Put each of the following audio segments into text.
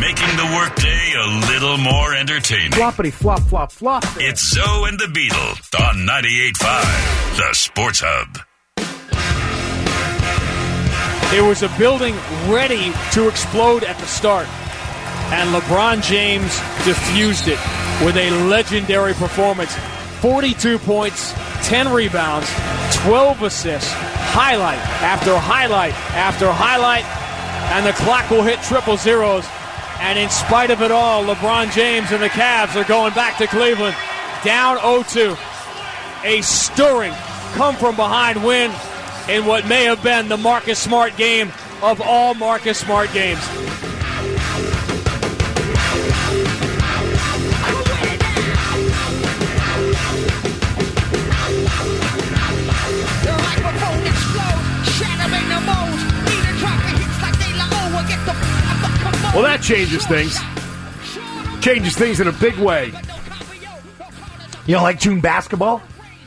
making the workday a little more entertaining. Floppity flop flop flop. It's Zoe and the Beetle on 98.5, the Sports Hub. It was a building ready to explode at the start, and LeBron James diffused it with a legendary performance. 42 points, 10 rebounds, 12 assists, highlight after highlight after highlight, and the clock will hit triple zeros. And in spite of it all, LeBron James and the Cavs are going back to Cleveland, down 0-2. A stirring come-from-behind win in what may have been the Marcus Smart game of all Marcus Smart games. Well, that changes things. Changes things in a big way. You don't like June basketball?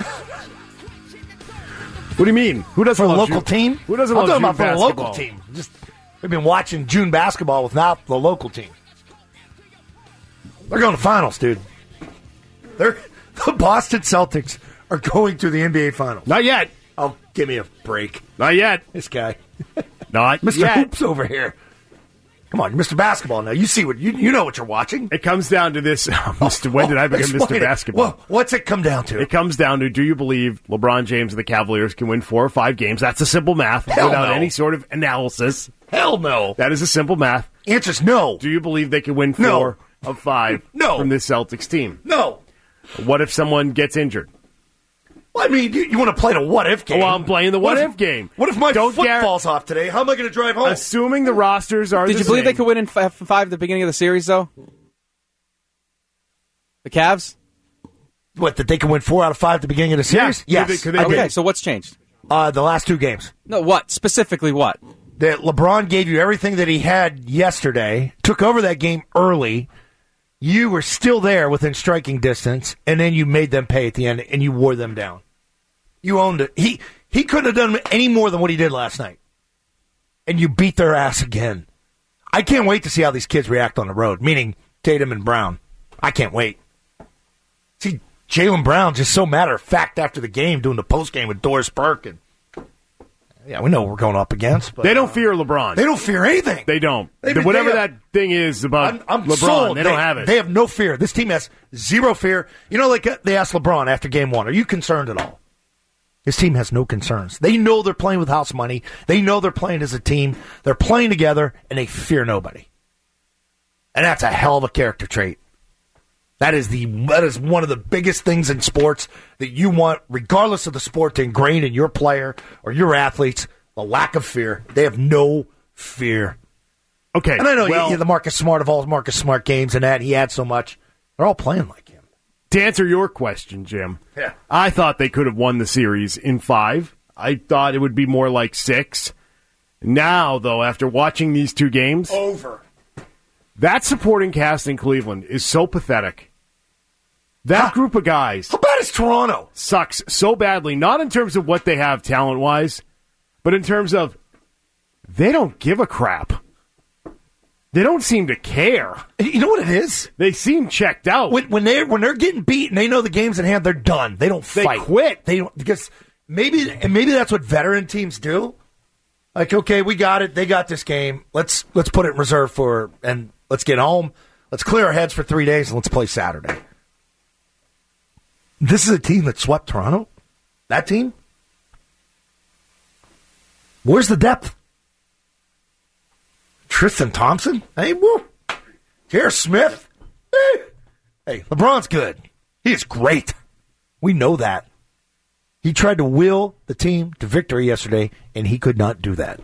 What do you mean? Who doesn't For a love local June? team? Who doesn't I'm love talking June about for a basketball? local team. We've been watching June basketball without the local team. They're going to finals, dude. The Boston Celtics are going to the NBA Finals. Not yet. Oh, give me a break. Not yet. This guy. Not Mr. yet. Hoops over here. Come on, Mr. Basketball now. You see what you know what you're watching. It comes down to this, Mr. When did I become Mr. Basketball? Well, what's it come down to? It comes down to, do you believe LeBron James and the Cavaliers can win 4 or 5 games? That's a simple math Hell without no. any sort of analysis. Hell no. That is a simple math. Answer's no. Do you believe they can win 4 No. of 5 No. from this Celtics team? No. What if someone gets injured? Well, I mean, you want to play the what-if game. Well, I'm playing the what-if game. What if my Don't foot gar- falls off today? How am I going to drive home? Assuming the rosters are Did the you believe same. they could win in 5 at the beginning of the series, though? The Cavs? What, that they can win 4 out of 5 at the beginning of the series? Yeah. Yes. Could they I win? did. Okay, so what's changed? The last 2 games. No, what? Specifically what? That LeBron gave you everything that he had yesterday, took over that game early. You were still there within striking distance, and then you made them pay at the end, and you wore them down. You owned it. He couldn't have done any more than what he did last night. And you beat their ass again. I can't wait to see how these kids react on the road, meaning Tatum and Brown. I can't wait. See, Jaylen Brown just so matter of fact after the game, doing the post game with Doris Burke. And, yeah, we know what we're going up against. But, They don't fear LeBron. They don't fear anything. They don't. They- Whatever they- that thing is about I'm LeBron, sold. they don't have it. They have no fear. This team has zero fear. You know, like they asked LeBron after game 1, are you concerned at all? His team has no concerns. They know they're playing with house money. They know they're playing as a team. They're playing together, and they fear nobody. And that's a hell of a character trait. That is one of the biggest things in sports that you want, regardless of the sport, to ingrain in your player or your athletes, the lack of fear. They have no fear. Okay. And I know well, the Marcus Smart of all Marcus Smart games and that, he had so much. They're all playing like him. to answer your question, Jim, Yeah. I thought they could have won the series in 5. I thought it would be more like 6. Now, though, after watching these 2 games, Over. that supporting cast in Cleveland is so pathetic. That group of guys How bad is Toronto? sucks so badly, not in terms of what they have talent-wise, but in terms of they don't give a crap. They don't seem to care. You know what it is? They seem checked out. When they're getting beat and they know the game's in hand, they're done. They don't They fight. quit. They don't, because maybe that's what veteran teams do. Like, okay, we got it. They got this game. Let's put it in reserve and let's get home. Let's clear our heads for 3 days and let's play Saturday. This is a team that swept Toronto. That team. Where's the depth? Tristan Thompson? Hey, woo. J.R. Smith? Hey, LeBron's good. He is great. We know that. He tried to will the team to victory yesterday, and he could not do that.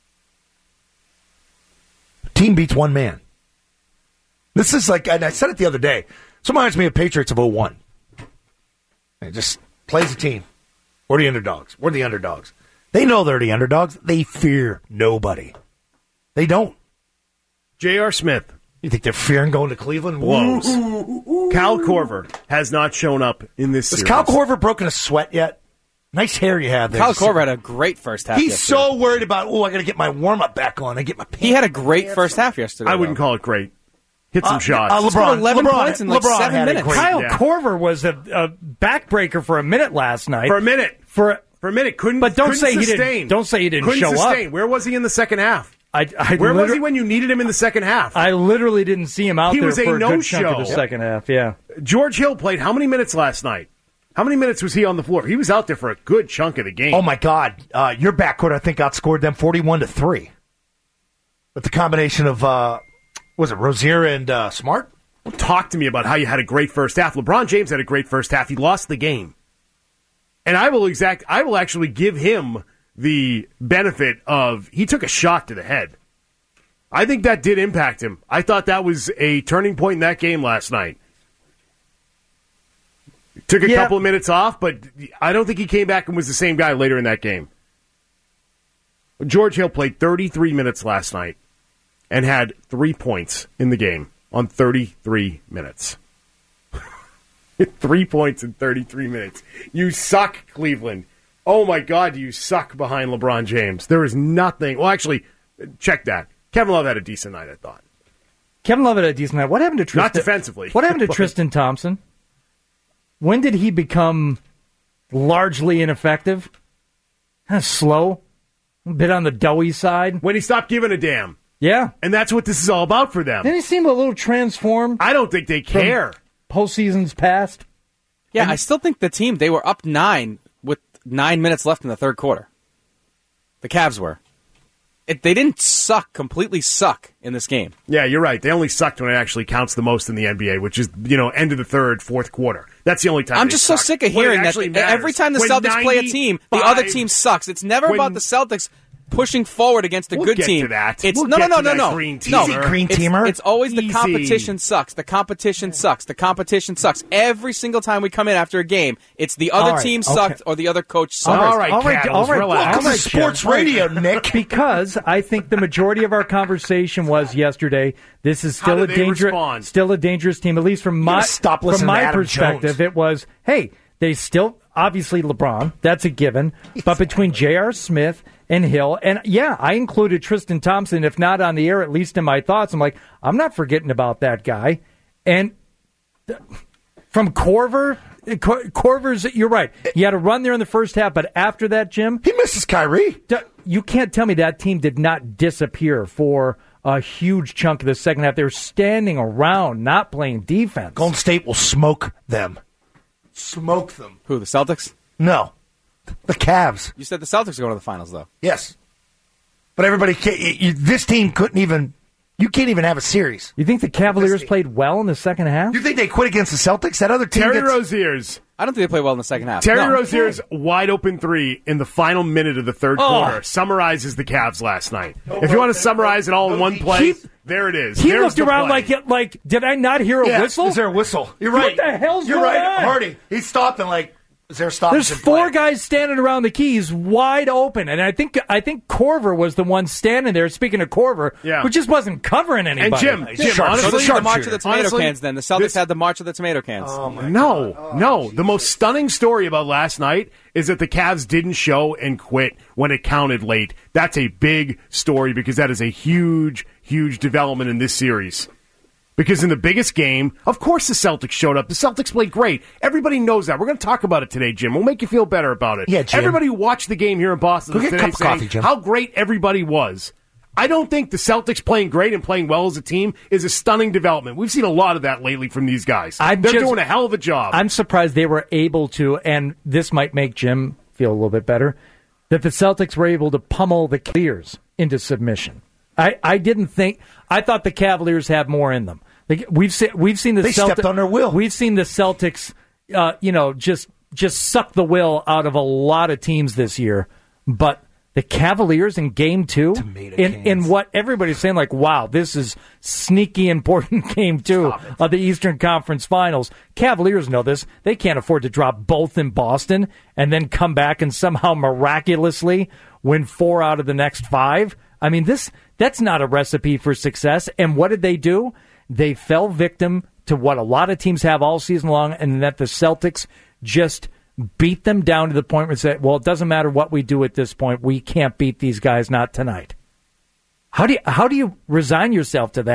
Team beats one man. This is like, and I said it the other day, this reminds me of Patriots of 01. It just plays a team. We're the underdogs. We're the underdogs. They know they're the underdogs. They fear nobody. They don't. J.R. Smith You think they're fearing going to Cleveland? blows. Kyle Korver has not shown up in this Has series. Kyle Korver broken a sweat yet? Nice hair you have there. Kyle Korver had a great first half He's yesterday. so worried about, I got to get my warm-up back on. I get my pants. He had a great first half yesterday. I wouldn't though. call it great. hit some shots. He scored 11 points in like LeBron 7 had a minutes. great- Kyle Yeah. Korver was a backbreaker for a minute last night. For a minute. For a minute. Couldn't But don't couldn't say he sustain. didn't. Don't say he didn't Couldn't show sustain. up. Where was he in the second half? Where was he when you needed him in the second half? I literally didn't see him out He there was a for a good no-show. chunk of the second half. Yeah. George Hill played how many minutes last night? How many minutes was he on the floor? He was out there for a good chunk of the game. Oh my God! Your backcourt, I think, outscored them 41-3 with the combination of was it Rozier and Smart? Talk to me about how you had a great first half. LeBron James had a great first half. He lost the game. And I will actually give him the benefit of he took a shot to the head. I think that did impact him. I thought that was a turning point in that game last night. Took a couple of minutes off, but I don't think he came back and was the same guy later in that game. George Hill played 33 minutes last night and had 3 points in the game on 33 minutes. 3 points in 33 minutes. You suck, Cleveland. Oh, my God, you suck behind LeBron James. There is nothing. Well, actually, check that. Kevin Love had a decent night, I thought. Kevin Love had a decent night. What happened to Tristan? Not defensively. What happened to Tristan Thompson? When did he become largely ineffective? Kind of slow. A bit on the doughy side. When he stopped giving a damn. Yeah. And that's what this is all about for them. Didn't he seem a little transformed? I don't think they care. Postseasons past. Yeah, I still think the team, they were up 9 with 9 minutes left in the third quarter. The Cavs were. They didn't completely suck in this game. Yeah, you're right. They only sucked when it actually counts the most in the NBA, which is, end of the third, fourth quarter. That's the only time I'm they just suck. so sick of When it hearing that actually matters. every time the When Celtics play a team, the other team sucks. It's never when- about the Celtics pushing forward against a We'll good get team. to that. It's We'll no, get no, to no, that no, no. green No, teamer. Green it's, teamer? it's always the Easy. competition sucks. The competition sucks. The competition sucks. Every single time we come in after a game, it's the other All right, team okay. sucked or the other coach sucked. All right, Cattles, relax. Welcome to sports radio, Nick. Because I think the majority of our conversation was yesterday. This is How still did they respond? still a dangerous team. At least from gotta stop from listening to my Adam perspective, Jones. it was hey, they still obviously LeBron. That's a given. But between J.R. Smith and Hill, and yeah, I included Tristan Thompson, if not on the air, at least in my thoughts. I'm like, I'm not forgetting about that guy. And from Korver's, you're right. He had a run there in the first half, but after that, Jim, He misses Kyrie. you can't tell me that team did not disappear for a huge chunk of the second half. They were standing around, not playing defense. Golden State will smoke them. Smoke them. Who, the Celtics? No, the Cavs. You said the Celtics are going to the finals, though. Yes, but everybody. This team couldn't even. You can't even have a series. You think the Cavaliers played well in the second half? You think they quit against the Celtics? That other team. Terry gets- Rozier's. I don't think they played well in the second half. Terry No. Rozier's wide open three in the final minute of the third Oh. quarter summarizes the Cavs last night. If you want to summarize it all in one play, there it is. He There's looked the around play. like, did I not hear a Yeah, whistle? Is there a whistle? You're What right. the hell's You're going right, on? Hardy. He stopped and is there a stop? There's in four play? guys standing around the keys, wide open, and I think Korver was the one standing there. Speaking of Korver, Yeah. who just wasn't covering anybody. And Jim, Sharp- honestly, So this is the March of the tomato honestly, cans, then. The Celtics this- had the March of the tomato cans. No. The most stunning story about last night is that the Cavs didn't show and quit when it counted late. That's a big story because that is a huge, huge development in this series. Because in the biggest game, of course the Celtics showed up. The Celtics played great. Everybody knows that. We're going to talk about it today, Jim. We'll make you feel better about it. Yeah, Jim. Everybody watched the game here in Boston Go get a today cup of saying coffee, Jim. how great everybody was. I don't think the Celtics playing great and playing well as a team is a stunning development. We've seen a lot of that lately from these guys. They're doing a hell of a job. I'm surprised they were able to, and this might make Jim feel a little bit better, that the Celtics were able to pummel the Cavaliers into submission. I didn't think. I thought the Cavaliers had more in them. We've seen the They Celtics stepped on their will. We've seen the Celtics, just suck the will out of a lot of teams this year, but the Cavaliers in Game 2, in what everybody's saying, like, wow, this is sneaky important Game 2 of the Eastern Conference Finals. Cavaliers know this. They can't afford to drop both in Boston and then come back and somehow miraculously win 4 out of the next 5. I mean, that's not a recipe for success. And what did they do? They fell victim to what a lot of teams have all season long, and that the Celtics just beat them down to the point where they say, well, it doesn't matter what we do at this point. We can't beat these guys, not tonight. How do you resign yourself to that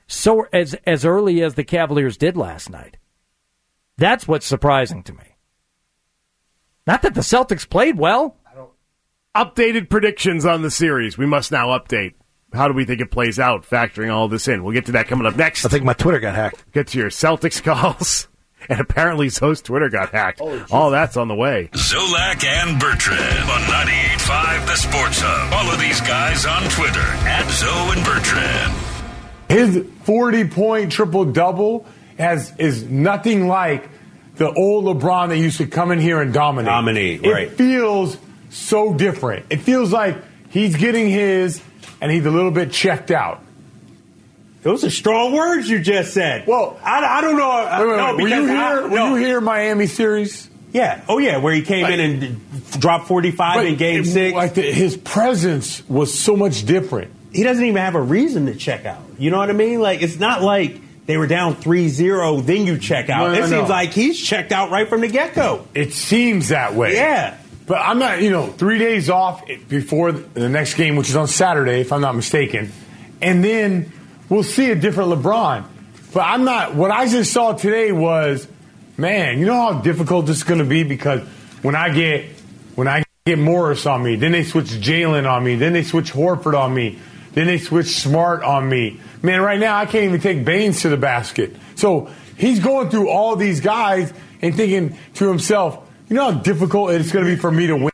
so as early as the Cavaliers did last night. That's what's surprising to me. Not that the Celtics played well. Updated predictions on the series. We must now update. How do we think it plays out, factoring all this in? We'll get to that coming up next. I think my Twitter got hacked. Get to your Celtics calls. And apparently Zoe's Twitter got hacked. All that's on the way. Zolak and Bertrand on 98.5 The Sports Hub. Follow these guys on Twitter at Zoe and Bertrand. His 40-point triple-double is nothing like the old LeBron that used to come in here and dominate. Right. It feels so different. It feels like he's getting his, and he's a little bit checked out. Those are strong words you just said. Well, I don't know. Were you here Miami series? Yeah. Oh, yeah, where he came in and dropped 45 in Game 6. His presence was so much different. He doesn't even have a reason to check out. You know what I mean? Like, it's not like they were down 3-0, then you check out. It seems like he's checked out right from the get-go. It seems that way. Yeah. But I'm not, 3 days off before the next game, which is on Saturday, if I'm not mistaken. And then we'll see a different LeBron. But what I just saw today was, man, you know how difficult this is going to be? Because when I get Morris on me, then they switch Jalen on me, then they switch Horford on me, then they switch Smart on me. Man, right now I can't even take Baines to the basket. So he's going through all these guys and thinking to himself, you know how difficult it's going to be for me to win.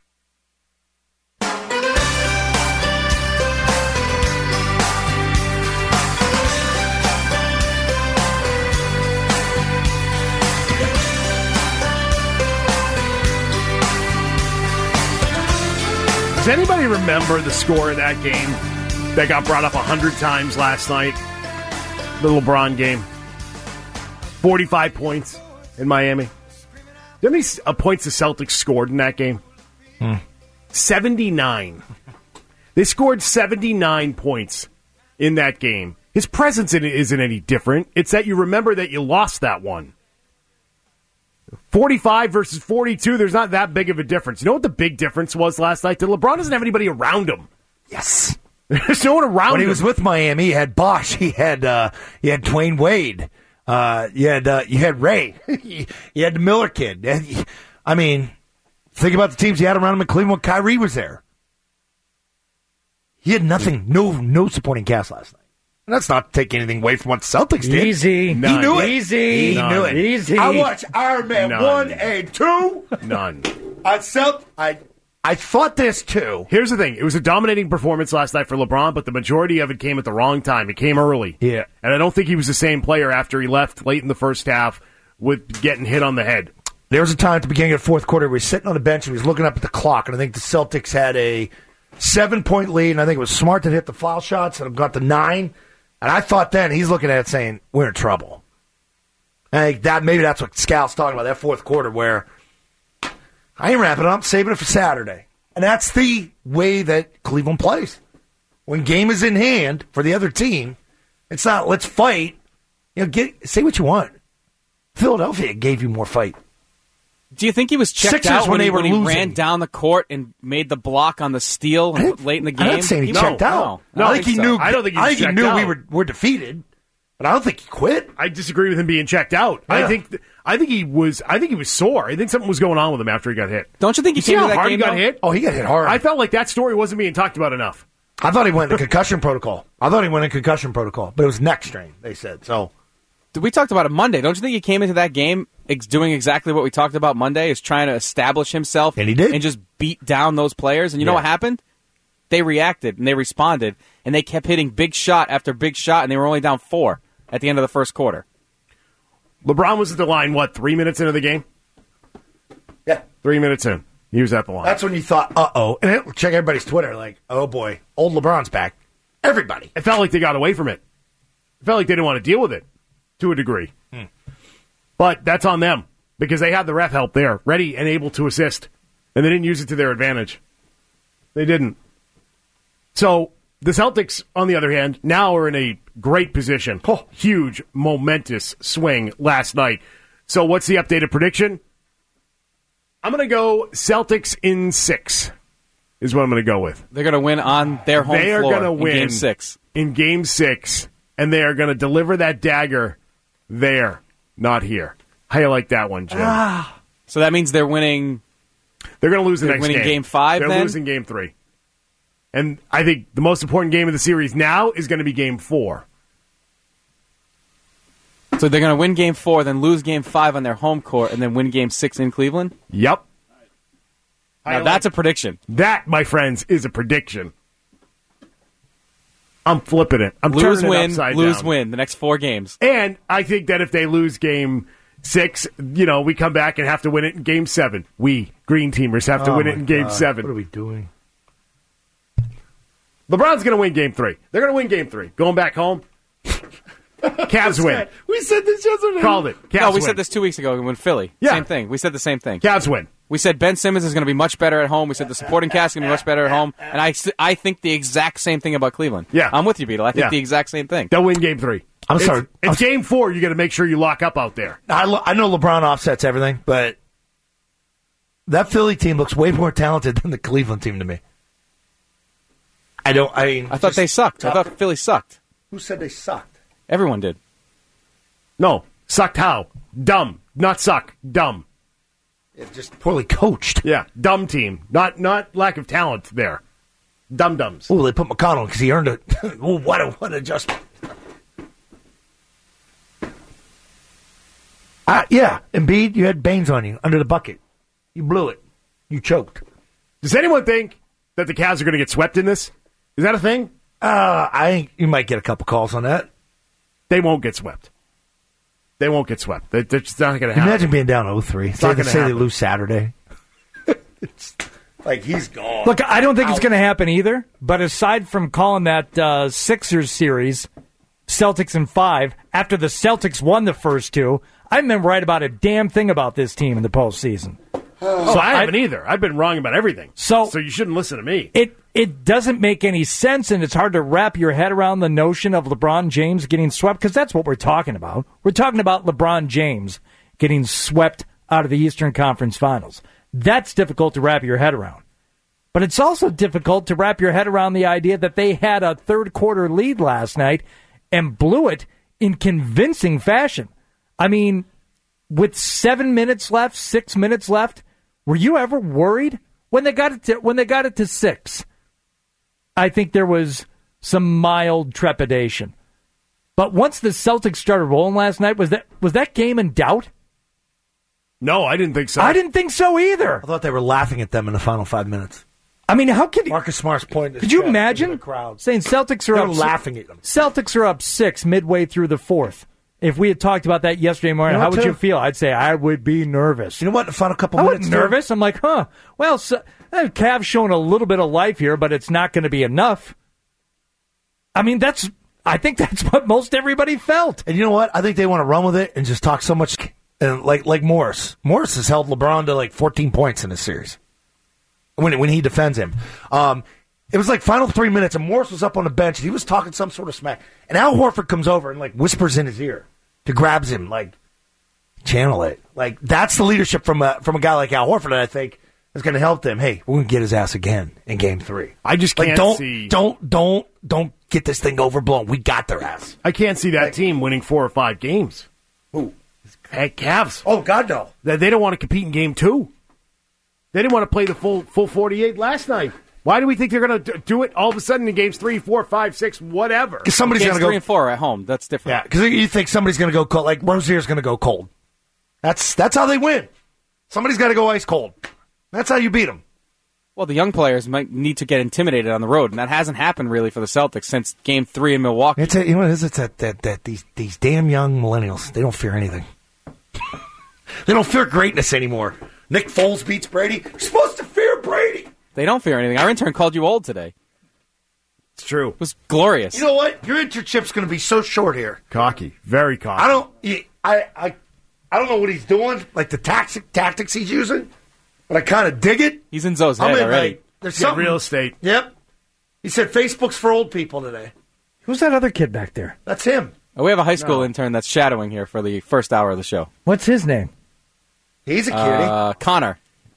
Does anybody remember the score of that game that got brought up 100 times last night? The LeBron game. 45 points in Miami. Do you know how many points the Celtics scored in that game? 79. They scored 79 points in that game. His presence in it isn't any different. It's that you remember that you lost that one. 45 versus 42, there's not that big of a difference. You know what the big difference was last night? That LeBron doesn't have anybody around him. Yes. There's no one around him. When he was with Miami, he had Bosh. He had Dwayne Wade. You had Ray. You had the Miller kid. I mean, think about the teams he had around him in Cleveland when Kyrie was there. He had nothing, no supporting cast last night. And that's not to take anything away from what the Celtics did. Easy. None. He knew it. Easy. He knew it. Easy. I watched Iron Man None. 1 and 2. None. I thought this too. Here's the thing. It was a dominating performance last night for LeBron, but the majority of it came at the wrong time. It came early. Yeah. And I don't think he was the same player after he left late in the first half with getting hit on the head. There was a time at the beginning of the fourth quarter where he was sitting on the bench and he was looking up at the clock, and I think the Celtics had a 7-point lead, and I think it was Smart that hit the foul shots and got to 9. And I thought then he's looking at it saying, we're in trouble. And maybe that's what Scal's talking about, that fourth quarter where I ain't wrapping it up, saving it for Saturday. And that's the way that Cleveland plays. When game is in hand for the other team, it's not let's fight. Say what you want. Philadelphia gave you more fight. Do you think he was checked Sixers out when he losing. ran down the court and made the block on the steal late in the game? I'm not saying he checked out. No, I think he knew. I don't think he was I think he checked knew out. we were defeated, but I don't think he quit. I disagree with him being checked out. Yeah. I think he was sore. I think something was going on with him after he got hit. Don't you think he See came how to that hard game he got though? hit? Oh, he got hit hard. I felt like that story wasn't being talked about enough. I thought he went into concussion protocol. But it was neck strain. They said so. We talked about it Monday. Don't you think he came into that game doing exactly what we talked about Monday, is trying to establish himself, and he did, and just beat down those players? And you know what happened? They reacted and they responded, and they kept hitting big shot after big shot, and they were only down 4 at the end of the first quarter. LeBron was at the line, 3 minutes into the game? Yeah. 3 minutes in. He was at the line. That's when you thought, uh-oh. And check everybody's Twitter, like, oh, boy, old LeBron's back. Everybody. It felt like they got away from it. It felt like they didn't want to deal with it to a degree. But that's on them because they had the ref help there, ready and able to assist, and they didn't use it to their advantage. They didn't. So the Celtics, on the other hand, now are in a great position. Huge, momentous swing last night. So what's the updated prediction? I'm going to go Celtics in 6 is what I'm going to go with. They're going to win on their home they are floor gonna win in Game 6. In Game 6 and they are going to deliver that dagger there, not here. How you like that one, Jim? So that means they're winning. They're going to lose the next winning game. game 5, They're then? losing game 3. And I think the most important game of the series now is going to be game 4. So they're going to win game 4, then lose game 5 on their home court, and then win game 6 in Cleveland? Yep. Now that's a prediction. That, my friends, is a prediction. I'm flipping it. I'm Lose, turning win, it upside lose, down. win. The next 4 games. And I think that if they lose game 6, we come back and have to win it in game 7. We, Green Teamers, have to win it in game 7. What are we doing? LeBron's going to win game 3. They're going to win game 3. Going back home. Cavs win. We said this yesterday. Called it. Cavs No, we win. said this 2 weeks ago when Philly. Yeah. Same thing. We said the same thing. Cavs win. We said Ben Simmons is going to be much better at home. We said the supporting cast is going to be much better at home. And I think the exact same thing about Cleveland. Yeah. I'm with you, Beetle. I think Yeah. the exact same thing. They'll win game 3. I'm sorry. It's game 4. You got to make sure you lock up out there. I know LeBron offsets everything, but that Philly team looks way more talented than the Cleveland team to me. I thought they sucked. I thought Philly sucked. Who said they sucked? Everyone did. No. Sucked how? Dumb. Not suck. Dumb. Just poorly coached. Yeah. Dumb team. Not lack of talent there. Dum-dums. Oh, they put McConnell because he earned it. Oh, what an adjustment. Yeah, Embiid, you had Baines on you under the bucket. You blew it. You choked. Does anyone think that the Cavs are going to get swept in this? Is that a thing? I think you might get a couple calls on that. They won't get swept. They won't get swept. That's just not going to happen. Imagine being down 0-3. not gonna Say they happen. lose Saturday. It's like he's gone. Look, I don't think it's going to happen either. But aside from calling that Sixers series, Celtics in 5, after the Celtics won the first 2, I haven't been right about a damn thing about this team in the postseason. So I haven't either. I've been wrong about everything. So you shouldn't listen to me. It doesn't make any sense, and it's hard to wrap your head around the notion of LeBron James getting swept, because that's what we're talking about. We're talking about LeBron James getting swept out of the Eastern Conference Finals. That's difficult to wrap your head around. But it's also difficult to wrap your head around the idea that they had a third-quarter lead last night and blew it in convincing fashion. I mean, with 7 minutes left, 6 minutes left, were you ever worried when they got it to 6? I think there was some mild trepidation. But once the Celtics started rolling last night, was that game in doubt? No, I didn't think so. I didn't think so either. I thought they were laughing at them in the final 5 minutes. I mean, how could Marcus Smart's point? Could you imagine the crowd saying Celtics are They're up? laughing at them. Celtics are up 6 midway through the 4th. If we had talked about that yesterday morning, how would you feel? I'd say I would be nervous. You know what? The final couple I minutes. wasn't nervous. I'm like, well, Cavs showing a little bit of life here, but it's not going to be enough. I mean, I think that's what most everybody felt. And you know what? I think they want to run with it and just talk so much. And like Morris. Morris has held LeBron to like 14 points in this series when he defends him. It was like final 3 minutes, and Morris was up on the bench. And he was talking some sort of smack. And Al Horford comes over and like whispers in his ear to grabs him, like channel it. Like that's the leadership from a guy like Al Horford that I think is going to help them. Hey, we're going to get his ass again in Game 3. I just can't see. Don't get this thing overblown. We got their ass. I can't see that team winning 4 or 5 games. Who? Hey, Cavs. Oh God, no. They don't want to compete in Game 2. They didn't want to play the full 48 last night. Why do we think they're going to do it all of a sudden in Games 3, 4, 5, 6, whatever? Because somebody's going to go 3 and 4 at home. That's different. Yeah, because you think somebody's going to go cold. Like Rozier's going to go cold. That's how they win. Somebody's got to go ice cold. That's how you beat them. Well, the young players might need to get intimidated on the road, and that hasn't happened really for the Celtics since Game 3 in Milwaukee. It's that these damn young millennials, they don't fear anything. They don't fear greatness anymore. Nick Foles beats Brady. You're supposed to fear Brady. They don't fear anything. Our intern called you old today. It's true. It was glorious. You know what? Your internship's going to be so short here. Cocky. Very cocky. I don't know what he's doing, like the tactics he's using, but I kind of dig it. He's in Zoe's head already. Like, there's Yeah, something. real estate. Yep. He said Facebook's for old people today. Who's that other kid back there? That's him. We have a high school intern that's shadowing here for the first hour of the show. What's his name? He's a cutie. Connor.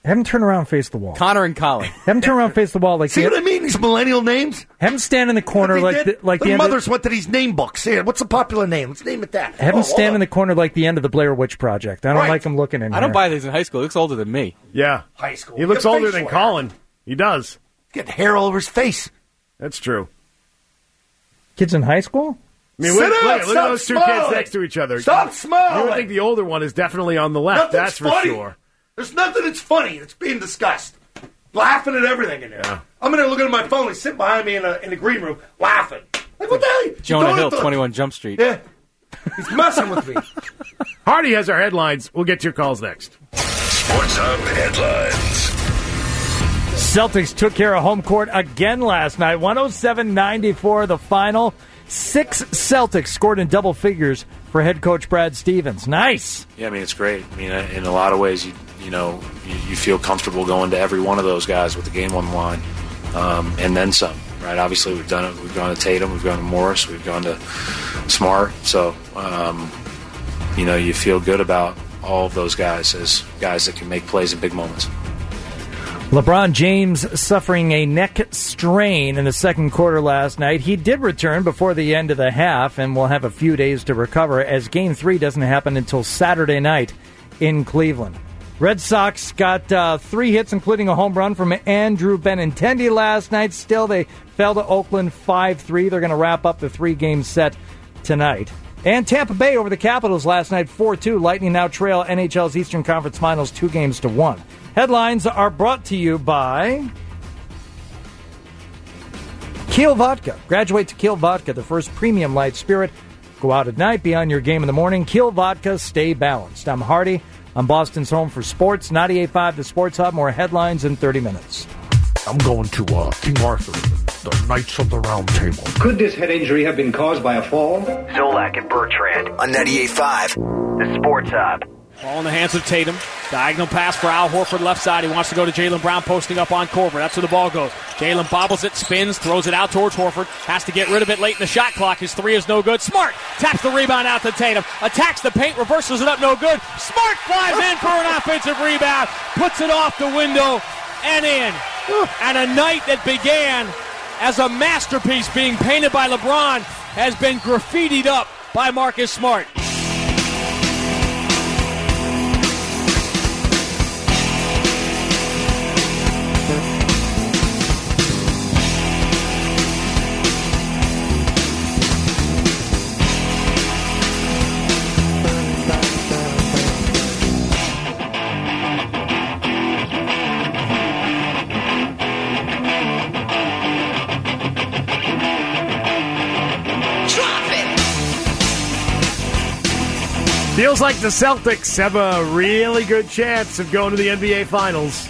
Have him turn around and face the wall. Connor and Colin. Have him turn around and face the wall. Like See what I mean? These millennial names? Have him stand in the corner the mothers went to these name books. Here, what's a popular name? Let's name it that. Have him stand in the corner like the end of the Blair Witch Project. I don't like him looking in I don't buy these in high school. He looks older than me. Yeah. High school. He looks older than Colin. He does. Get hair all over his face. That's true. Kids in high school? I mean, Sit look down, at stop those two smiling. kids next to each other. Stop smiling. You would think the older one is definitely on the left. Nothing's That's for funny. sure. There's nothing that's funny. It's being discussed. Laughing at everything in there. Yeah. I'm in there looking at my phone. He's sitting behind me in the green room laughing. Like, what the hell? Jonah Hill, 21 Jump Street. Yeah. He's messing with me. Hardy has our headlines. We'll get to your calls next. Sports Hub headlines. Celtics took care of home court again last night. 107-94 the final. 6 Celtics scored in double figures for head coach Brad Stevens. Nice. Yeah, I mean, it's great. I mean, in a lot of ways, you feel comfortable going to every one of those guys with the game on the line, and then some. Right? Obviously, we've done it. We've gone to Tatum. We've gone to Morris. We've gone to Smart. So, you feel good about all of those guys as guys that can make plays in big moments. LeBron James suffering a neck strain in the second quarter last night. He did return before the end of the half and will have a few days to recover as Game 3 doesn't happen until Saturday night in Cleveland. Red Sox got 3 hits, including a home run from Andrew Benintendi last night. Still, they fell to Oakland 5-3. They're going to wrap up the 3-game set tonight. And Tampa Bay over the Capitals last night, 4-2. Lightning now trail NHL's Eastern Conference Finals 2-1. Headlines are brought to you by Kiel Vodka. Graduate to Kiel Vodka, the first premium light spirit. Go out at night, be on your game in the morning. Kiel Vodka, stay balanced. I'm Hardy. I'm Boston's home for sports. 98.5 The Sports Hub. More headlines in 30 minutes. I'm going to King Arthur, the Knights of the Round Table. Could this head injury have been caused by a fall? Zolak and Bertrand on 98.5 The Sports Hub. Ball in the hands of Tatum. Diagonal pass for Al Horford left side. He wants to go to Jaylen Brown posting up on Korver. That's where the ball goes. Jaylen bobbles it, spins, throws it out towards Horford. Has to get rid of it late in the shot clock. His 3 is no good. Smart taps the rebound out to Tatum. Attacks the paint, reverses it up, no good. Smart flies in for an offensive rebound. Puts it off the window and in. And a night that began as a masterpiece being painted by LeBron has been graffitied up by Marcus Smart. Feels like the Celtics have a really good chance of going to the NBA Finals.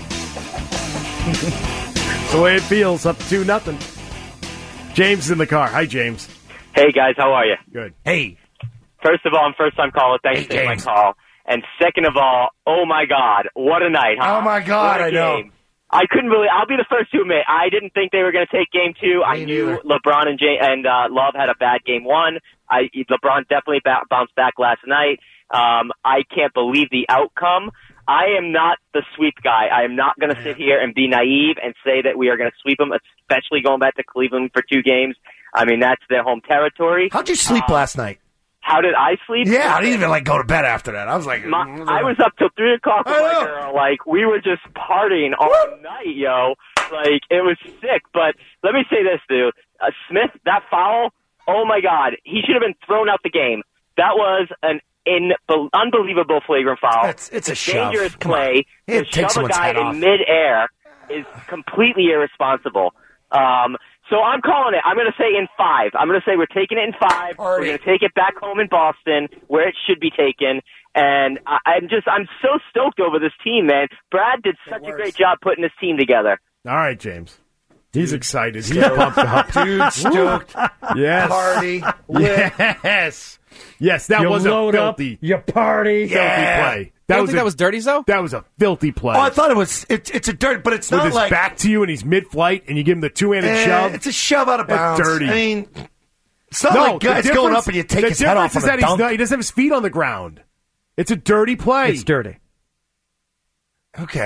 That's the way it feels, up 2-0. James is in the car. Hi, James. Hey, guys. How are you? Good. Hey. First of all, I'm first-time caller. Thanks for taking my call. And second of all, oh, my God, what a night, huh? Oh, my God, I know. I couldn't believe. I'll be the first to admit I didn't think they were going to take Game 2. I knew LeBron and Love had a bad Game 1. LeBron definitely bounced back last night. I can't believe the outcome. I am not the sweep guy. I am not going to sit here and be naive and say that we are going to sweep them, especially going back to Cleveland for 2 games. I mean, that's their home territory. How'd you sleep last night? How did I sleep? Yeah, I didn't even go to bed after that. I was like, I was up till 3 o'clock with my girl. Like, we were just partying all night, yo. Like, it was sick. But let me say this, dude. Smith, that foul, oh my God, he should have been thrown out the game. That was an unbelievable flagrant foul. It's a shove. Dangerous play. To shove a guy in midair is completely irresponsible. So I'm calling it. I'm going to say in 5. I'm going to say we're taking it in 5. We're going to take it back home in Boston where it should be taken. And I'm so stoked over this team, man. Brad did such a great job putting this team together. All right, James. He's excited. He's pumped up. Dude, stoked. Yes. Party. Yes. Yes, that was a filthy, you party. filthy play. That was dirty, though? That was a filthy play. Oh, I thought it was. It's a dirt, but it's with not his like back to you and he's mid-flight and you give him the two-handed shove. It's a shove out of bounds. That's dirty. I mean, it's not like guys going up and you take his head off on a dunk. He doesn't have his feet on the ground. It's a dirty play. It's dirty. Okay.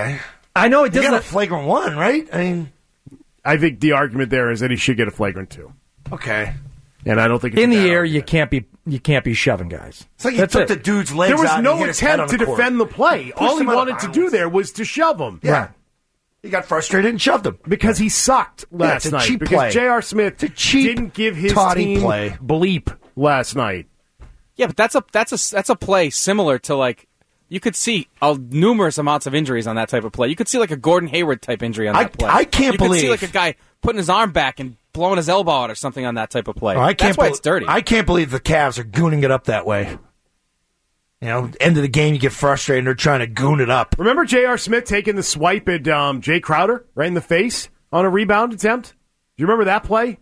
I know it You doesn't. got a flagrant 1, right? I mean, I think the argument there is that he should get a flagrant 2. okay. And I don't think it's in a the bad air, argument. you can't be shoving guys. It's like he took the dude's legs There was out and no hit his head attempt on to the court. defend the play. Pushed All he him out of wanted to do bounds. there was to shove him. Yeah. He got frustrated and shoved him. Because he sucked last it's a night. cheap because play. J.R. Smith cheap, didn't give his toddy team play. bleep last night. Yeah, but that's a play similar to like you could see numerous amounts of injuries on that type of play. You could see like a Gordon Hayward type injury on that play. I can't believe you could see like a guy putting his arm back and blowing his elbow out or something on that type of play. Oh, That's why it's dirty. I can't believe the Cavs are gooning it up that way. You know, end of the game, you get frustrated and they're trying to goon it up. Remember J.R. Smith taking the swipe at Jay Crowder right in the face on a rebound attempt? Do you remember that play?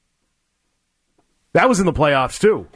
That was in the playoffs, too.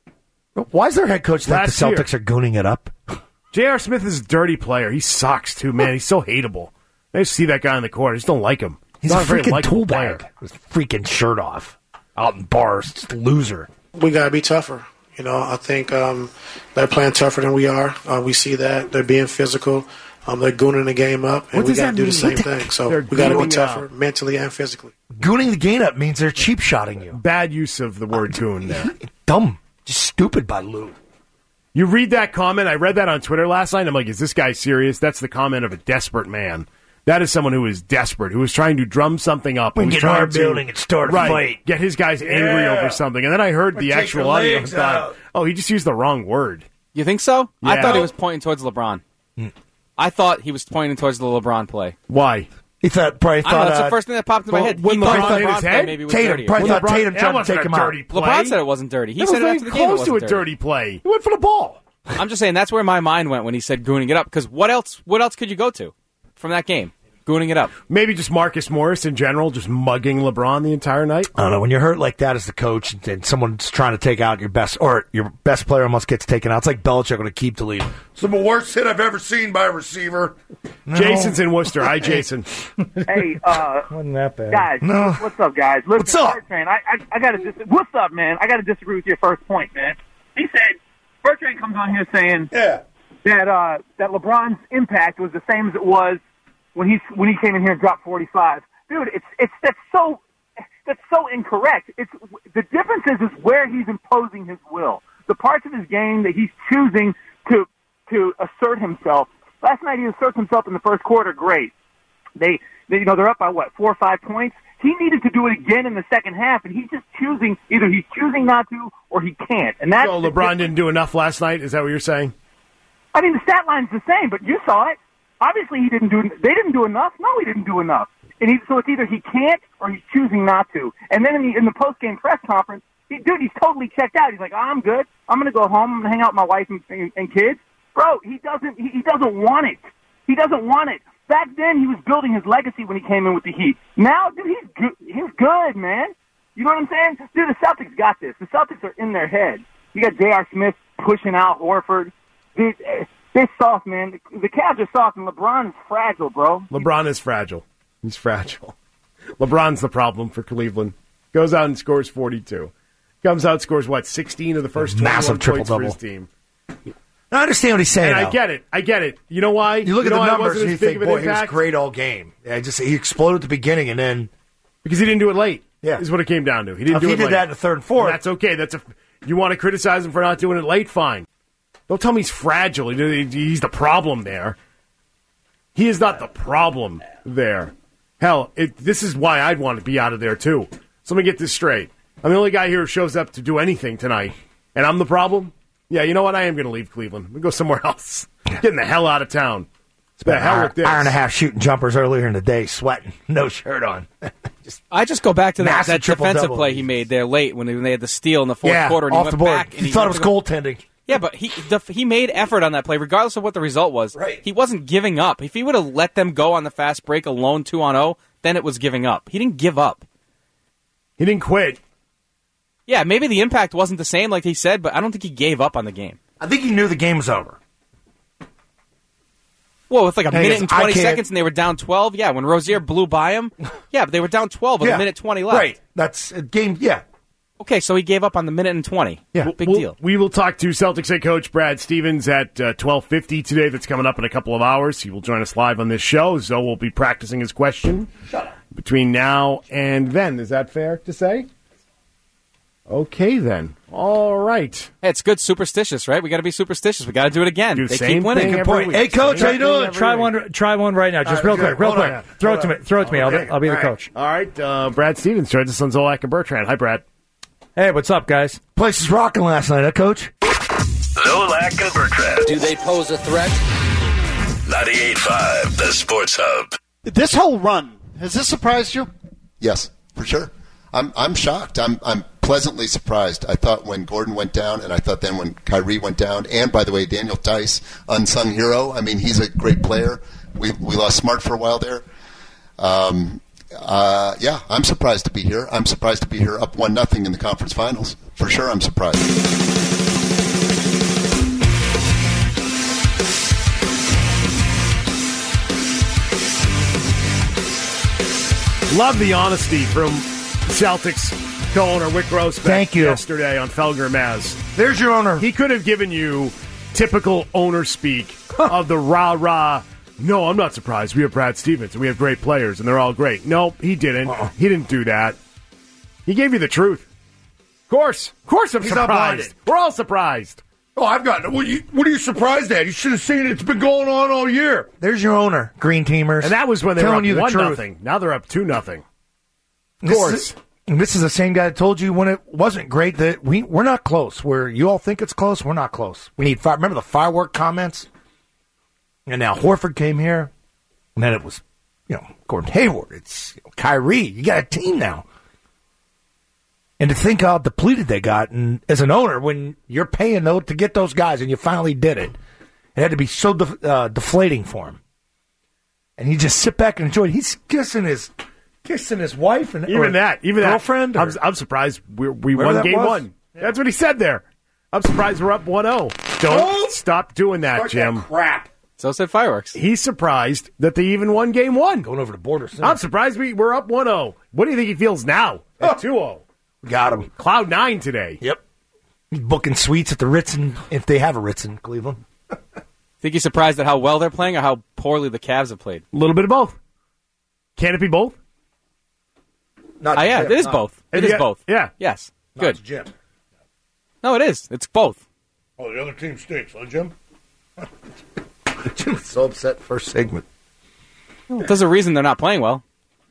Why is their head coach think the Last year. Celtics are gooning it up? J.R. Smith is a dirty player. He sucks, too, man. He's so hateable. I just see that guy in the court. I just don't like him. He's not a very freaking likable tool player. bag with his freaking shirt off. Out in bars, just a loser. We got to be tougher. You know, I think they're playing tougher than we are. We see that. They're being physical. They're gooning the game up, and What we does got that to do the mean? same thing. So They're we got to be gooning tougher, up. mentally and physically. Gooning the game up means they're cheap shotting you. Bad use of the word goon there. Dumb. Just stupid by Lou. You read that comment. I read that on Twitter last night. I'm like, is this guy serious? That's the comment of a desperate man. That is someone who is desperate, who is trying to drum something up. We who's get in our trying to- building and start a fight. Get his guys angry Yeah. over something. And then I heard the Take actual your audio and legs thought, out. oh, he just used the wrong word. You think so? Yeah. I thought he was pointing towards LeBron. I thought he was pointing towards the LeBron play. Why? He probably I don't know, thought that's the first thing that popped in my head. when He thought LeBron the hit his LeBron play head? maybe was Tatum dirtier. probably thought Tatum that tried to wasn't take a him out. dirty play. LeBron said it wasn't dirty. He That said was it after very the game it close to a wasn't dirty play. He went for the ball. I'm just saying that's where my mind went when he said gooning it up. Because what else could you go to from that game? Gooning it up. Maybe just Marcus Morris in general, just mugging LeBron the entire night. I don't know. When you're hurt like that as the coach and someone's trying to take out your best player almost gets taken out, it's like Belichick going to keep the lead. It's the worst hit I've ever seen by a receiver. No. Jason's in Worcester. Hi, Jason. Hey, Wasn't that bad? guys, No. what's up, guys? Listen, What's up? Bertrand, I got to what's up, man? I got to disagree with your first point, man. He said Bertrand comes on here saying that LeBron's impact was the same as it was when he came in here and dropped 45. Dude, that's so incorrect. It's the difference is where he's imposing his will. The parts of his game that he's choosing to assert himself. Last night he asserts himself in the first quarter. Great. They're up by 4 or 5 points. He needed to do it again in the second half, and he's just choosing not to or he can't. And that's So LeBron didn't do enough last night? Is that what you're saying? I mean, the stat line's the same, but you saw it. Obviously, they didn't do enough. No, he didn't do enough. And so it's either he can't or he's choosing not to. And then in the post-game press conference, he's totally checked out. He's like, I'm good. I'm going to go home. I'm going to hang out with my wife and kids. Bro, he doesn't want it. He doesn't want it. Back then, he was building his legacy when he came in with the Heat. Now, dude, he's good, man. You know what I'm saying? Dude, the Celtics got this. The Celtics are in their head. You got J.R. Smith pushing out Horford. Dude, they're soft, man. The Cavs are soft, and LeBron is fragile, bro. LeBron is fragile. He's fragile. LeBron's the problem for Cleveland. Goes out and scores 42. Comes out, scores, 16 of the first 21 Massive points for triple-double. his team. I understand what he's saying. And though. I get it. You know why? You look at know the why it numbers wasn't and you as big think, of an boy, he was impact? great all game. He exploded at the beginning and then Because he didn't do it late. Yeah. Is what it came down to. He didn't If do he it did late. that in the third and fourth. And that's okay. You want to criticize him for not doing it late? Fine. Don't tell me he's fragile. He's the problem there. He is not the problem there. Hell, this is why I'd want to be out of there, too. So let me get this straight. I'm the only guy here who shows up to do anything tonight, and I'm the problem? Yeah, you know what? I am going to leave Cleveland. I'm going to go somewhere else. Getting the hell out of town. The hell with this. Hour and a half shooting jumpers earlier in the day, sweating, no shirt on. I just go back to that Massive defensive triple-double. play he made there late when they had the steal in the fourth Yeah, quarter. And off he the went board. back and He thought it went was to the- goaltending. Yeah, but he made effort on that play, regardless of what the result was. Right. He wasn't giving up. If he would have let them go on the fast break alone 2-0, then it was giving up. He didn't give up. He didn't quit. Yeah, maybe the impact wasn't the same like he said, but I don't think he gave up on the game. I think he knew the game was over. Well, with like a And he minute goes, and 20 "I can't-" seconds and they were down 12, yeah, when Rozier blew by him, yeah, but they were down 12 with a minute 20 left. Right. That's a game, yeah. Okay, so he gave up on the minute and 20. Yeah, Big deal. We will talk to Celtics head coach Brad Stevens at 12:50 today. That's coming up in a couple of hours. He will join us live on this show. Zoe will be practicing his question between now and then. Is that fair to say? Okay, then. All right. Hey, it's good superstitious, right? We got to be superstitious. We got to do it again. Do the They same keep winning. thing Good every point. week. Hey, Coach, how you doing? Try one right now, just real quick. Throw it to me. Throw it to me. I'll be the coach. All right. Brad Stevens joins us on Zolak and Bertrand. Hi, Brad. Hey, what's up, guys? Place is rocking last night, huh, Coach? Zolak and Bertrand. Do they pose a threat? 98.5, the Sports Hub. This whole run, has this surprised you? Yes, for sure. I'm shocked. I'm pleasantly surprised. I thought when Gordon went down, and I thought then when Kyrie went down, and by the way, Daniel Tice, unsung hero. I mean, he's a great player. We lost Smart for a while there. Yeah, I'm surprised to be here. I'm surprised to be here up 1-0 in the conference finals. For sure, I'm surprised. Love the honesty from Celtics co-owner Wick Grossbeck. Thank you. Yesterday on Felger Maz. There's your owner. He could have given you typical owner speak of the rah-rah. No, I'm not surprised. We have Brad Stevens, and we have great players, and they're all great. No, he didn't. He didn't do that. He gave you the truth. Of course I'm He's not blinded. surprised. We're all surprised. Oh, I've got. What are you surprised at? You should have seen it. It's been going on all year. There's your owner, Green Teamers. And that was when they telling you were up the truth. 1-0. Now they're up 2-0. Of This course. is- and this is the same guy that told you when it wasn't great that we're not close. Where you all think it's close, we're not close. We need fire. Remember the firework comments? And now Horford came here, and then it was, Gordon Hayward. It's Kyrie. You got a team now. And to think how depleted they got, and as an owner, when you're paying to get those guys, and you finally did it, it had to be so deflating for him. And he just sit back and enjoy it. He's kissing his wife and Even that girlfriend. I'm surprised we won that game was. one. Yeah. That's what he said there. I'm surprised we're up 1-0. Don't stop doing that, Jim. Crap. So said fireworks. He's surprised that they even won game one. Going over the border. I'm surprised we're up 1-0. What do you think he feels now at 2-0? Got him. Cloud 9 today. Yep. He's booking suites at the Ritz, if they have a Ritz in Cleveland. Think you're surprised at how well they're playing or how poorly the Cavs have played? A little bit of both. Can it be both? Yeah, it is both. It is both. Yeah. Yes. Not Good. to Jim. No, it is. It's both. Oh, the other team stinks, huh, Jim? Jim was so upset first segment. There's a reason they're not playing well.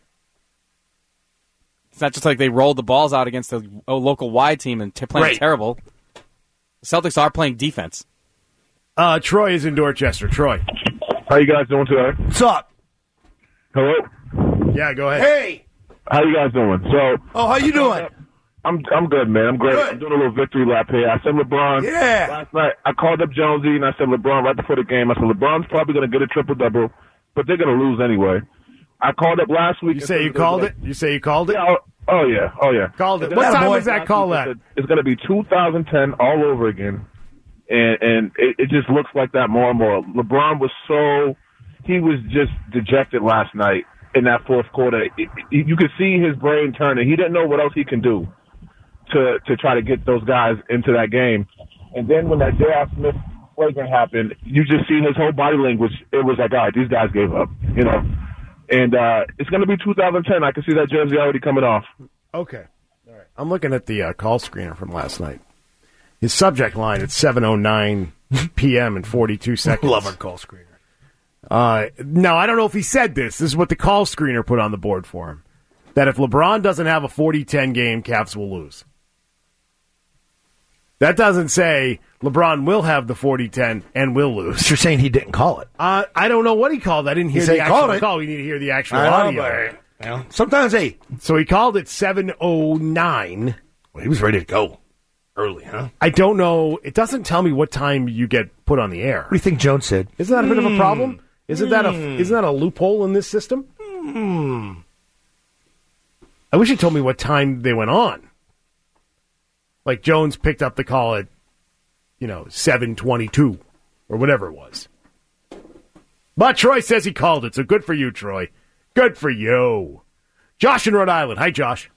It's not just like they rolled the balls out against a local wide team and playing terrible. The Celtics are playing defense. Troy is in Dorchester. Troy. How you guys doing today? What's up? Hello? Yeah, go ahead. Hey! How you guys doing? How you doing? I'm good, man. I'm great. Good. I'm doing a little victory lap here. I said LeBron. Yeah. Last night, I called up Jonesy, and I said LeBron right before the game. I said LeBron's probably going to get a triple-double, but they're going to lose anyway. I called up last week. You say you called it? You say you called it? Yeah, oh, yeah. Called it. What time was that call at? It's going to be 2010 all over again. And it just looks like that more and more. LeBron he was just dejected last night in that fourth quarter. You could see his brain turning. He didn't know what else he can do to try to get those guys into that game. And then when that J.R. Smith flagrant happened, you just see his whole body language. It was like, all right, these guys gave up, And it's going to be 2010. I can see that jersey already coming off. Okay. All right. I'm looking at the call screener from last night. His subject line at 7:09 p.m. and 42 seconds. Love our call screener. Now, I don't know if he said this. This is what the call screener put on the board for him. That if LeBron doesn't have a 40-10 game, Cavs will lose. That doesn't say LeBron will have the 40-10 and will lose. You're saying he didn't call it. I don't know what he called. I didn't hear the actual call. You need to hear the actual audio. Sometimes, So he called it 7:09. Well, he was ready to go early, huh? I don't know. It doesn't tell me what time you get put on the air. What do you think Jones said? Isn't that a bit of a problem? Isn't that a loophole in this system? I wish he told me what time they went on. Like Jones picked up the call at, 7:22 or whatever it was. But Troy says he called it, so good for you, Troy. Good for you. Josh in Rhode Island. Hi, Josh.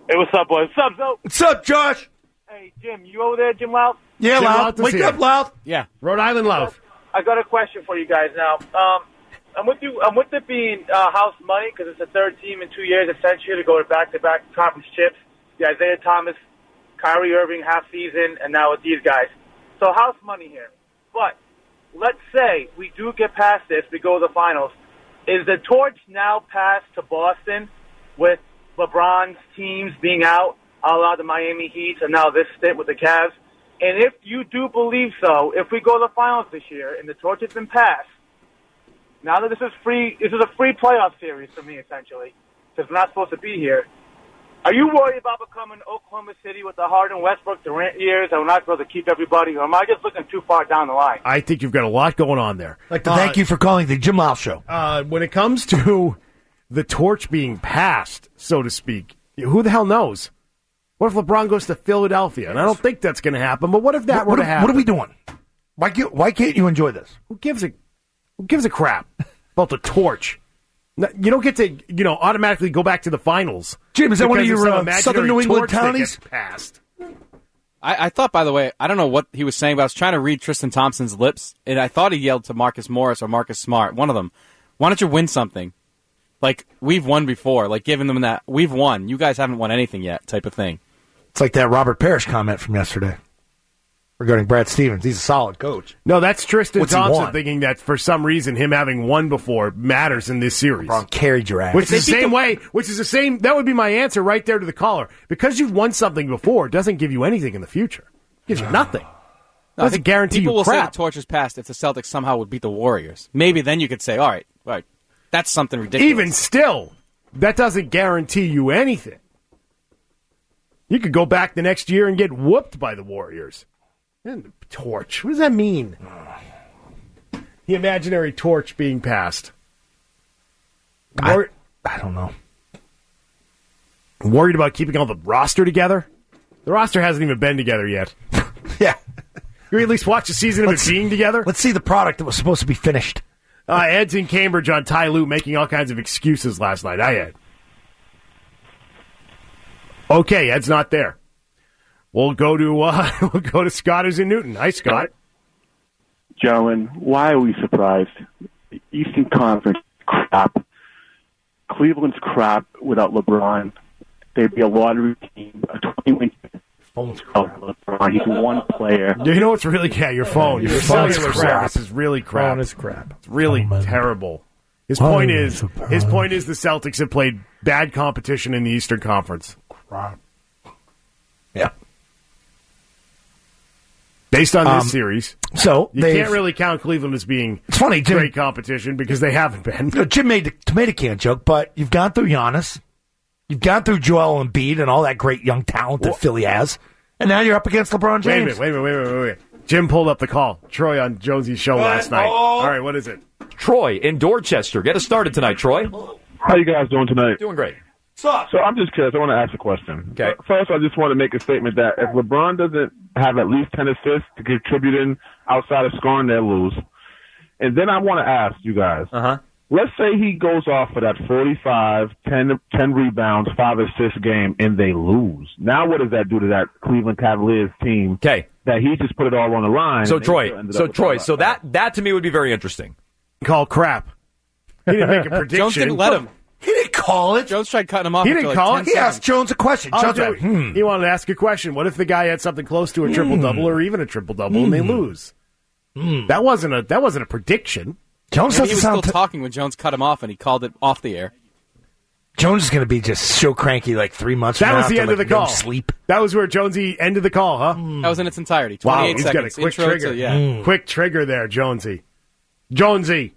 Hey, what's up, boys? What's up, Zoe? What's up, Josh? Hey, Jim, you over there, Jim Louth? Yeah, Jim Louth. Louth is Wake here. up, Louth. Yeah, Rhode Island Louth. I got a question for you guys now. I'm with you. I'm with it being house money because it's the third team in 2 years essentially to go to back-to-back conference chips. The Isaiah Thomas, Kyrie Irving half season, and now with these guys. So house money here. But let's say we do get past this, we go to the finals. Is the torch now passed to Boston with LeBron's teams being out, a la the Miami Heat, and now this stint with the Cavs? And if you do believe so, if we go to the finals this year and the torch has been passed, now that this is a free playoff series for me, essentially, because we're not supposed to be here. Are you worried about becoming Oklahoma City with the Harden, Westbrook, Durant years, and we're not supposed to keep everybody, or am I just looking too far down the line? I think you've got a lot going on there. I'd like to thank you for calling the Jim Louth Show. When it comes to the torch being passed, so to speak, who the hell knows? What if LeBron goes to Philadelphia? And I don't think that's going to happen, but what if that were to happen? What are we doing? Why can't you enjoy this? Who gives a crap about the torch? You don't get to, automatically go back to the finals. Jim, is that one of because your some Southern New England torch that townies? gets passed. I thought, by the way, I don't know what he was saying, but I was trying to read Tristan Thompson's lips, and I thought he yelled to Marcus Morris or Marcus Smart, one of them, why don't you win something? Like, we've won before, like giving them that, we've won, you guys haven't won anything yet type of thing. It's like that Robert Parrish comment from yesterday regarding Brad Stevens. He's a solid coach. No, that's Tristan What's he Thompson won? thinking that for some reason him having won before matters in this series. LeBron carried your ass. Which is the same, that would be my answer right there to the caller. Because you've won something before, it doesn't give you anything in the future. It gives you nothing. No, I Doesn't think guarantee people you will crap. say the torch is passed if the Celtics somehow would beat the Warriors. Maybe then you could say, all right, that's something ridiculous. Even still, that doesn't guarantee you anything. You could go back the next year and get whooped by the Warriors. And the torch, what does that mean? The imaginary torch being passed. I don't know. Worried about keeping all the roster together? The roster hasn't even been together yet. Yeah. You at least watch a season of it being together? Let's see the product that was supposed to be finished. Ed's in Cambridge on Ty Lue making all kinds of excuses last night. Hi, Ed. Okay, Ed's not there. We'll go to Scott who's in Newton. Hi, Scott. Gentlemen, why are we surprised? Eastern Conference crap. Cleveland's crap without LeBron. They'd be a lottery team, a 20-win team. LeBron, he's one player. You know what's really your phone. Your phone's cellular crap. service is really crap. Phone is crap. It's really terrible. His point is the Celtics have played bad competition in the Eastern Conference. Crap. Yeah. Based on this series, so you can't really count Cleveland as being it's funny, Jim, great competition because they haven't been. Jim made the tomato can joke, but you've gone through Giannis, you've gone through Joel Embiid and all that great young talent that Philly has, and now you're up against LeBron James. Wait a minute. Jim pulled up the call. Troy on Jonesy's show last night. All right, what is it? Troy in Dorchester. Get us started tonight, Troy. How you guys doing tonight? Doing great. So I'm just curious. I want to ask a question. Okay. First, I just want to make a statement that if LeBron doesn't have at least 10 assists to contributing outside of scoring, they'll lose. And then I want to ask you guys. Let's say he goes off for that 45, 10 rebounds, 5 assists game, and they lose. Now what does that do to that Cleveland Cavaliers team? Okay. That he just put it all on the line. So Troy, that to me would be very interesting. Call crap. He didn't make a prediction. Jones didn't let him. He didn't call it. Jones tried cutting him off. He didn't call it. He asked Jones a question. Jones went, He wanted to ask a question. What if the guy had something close to a triple-double or even a triple-double and they lose? That wasn't a prediction. Jones he was still talking when Jones cut him off and he called it off the air. Jones is going to be just so cranky like 3 months from now. That was the end of the call. Sleep. That was where Jonesy ended the call, huh? That was in its entirety. 28 wow, he's seconds. got a quick Intro trigger. To, Quick trigger there, Jonesy. Jonesy.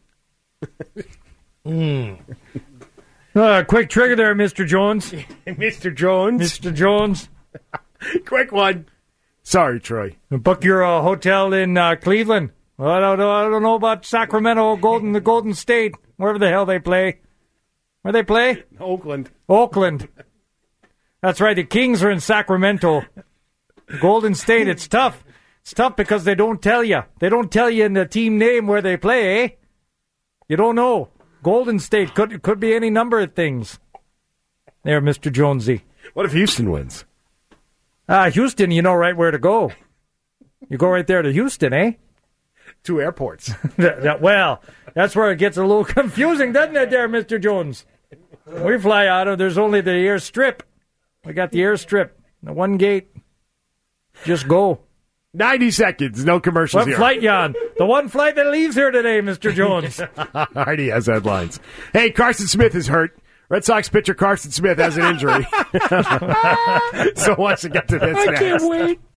Quick trigger there, Mr. Jones. Mr. Jones. Mr. Jones. Quick one. Sorry, Troy. Book your hotel in Cleveland. Well, I don't know about Sacramento or the Golden State, wherever the hell they play. Where they play? Oakland. That's right. The Kings are in Sacramento. Golden State, it's tough. It's tough because they don't tell you. They don't tell you in the team name where they play, eh? You don't know. Golden State could be any number of things. There, Mr. Jonesy. What if Houston wins? Houston, you know right where to go. You go right there to Houston, eh? 2 airports. Well, that's where it gets a little confusing, doesn't it there, Mr. Jones? We fly out of, there's only the airstrip. We got the airstrip, the one gate. Just go. 90 seconds, no commercials What here. flight you on? The one flight that leaves here today, Mr. Jones. Already has headlines. Hey, Carson Smith is hurt. Red Sox pitcher Carson Smith has an injury. So once we get to this next. I can't wait.